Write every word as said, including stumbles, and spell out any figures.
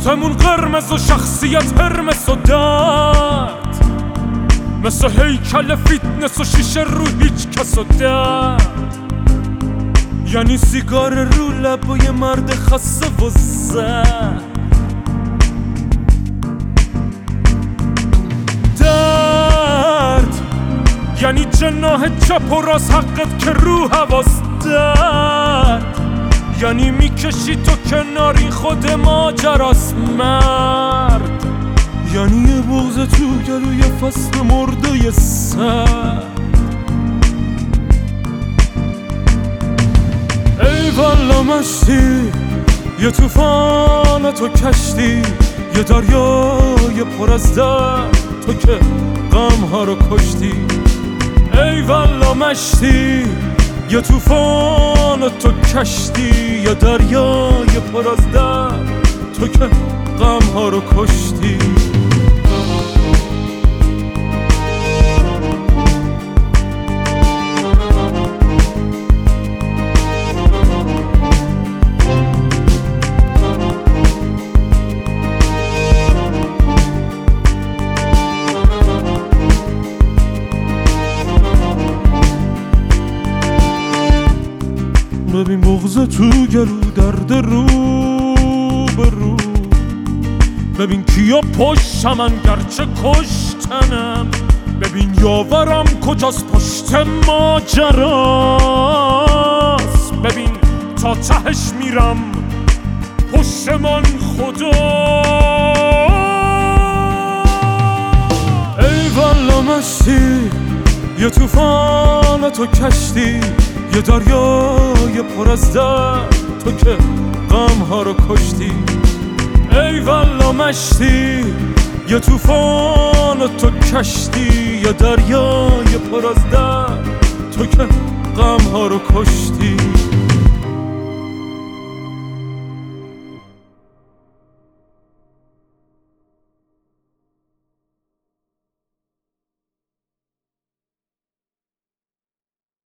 آسمون قرمز و شخصیت هرمس و درد مثل هیکل فیتنس و شیشه رو هیچ کس و درد. یعنی سیگار رو لبای مرد خسته و زد، درد یعنی جناح چپ و راست حقت که رو حواس، درد یعنی میکشی تو کناری خود ماجراست مرد. یعنی یه بغض تو گلوی فصل مرده سر. ای والا مشتی یه توفان تو کشتی، یه دریای پر از درد تو که غم ها رو کشتی. ای والا مشتی یه توفان تو کشتی، یه دریای پر از درد تو که غم ها رو کشتی. ببین بغض تو گلو درد رو به رو، ببین کیا پشتمن گرچه کشتنم، ببین یاورم کجاست پشت ماجراست، ببین تا تهش میرم پشت من خدا. ای والا مشتی یه توفان تو کشتی، یه دریای پر از درد تو که غم ها رو کشتی. ای والا مشتی یه توفان تو کشتی، یه دریای پر از درد تو که غم ها رو کشتی.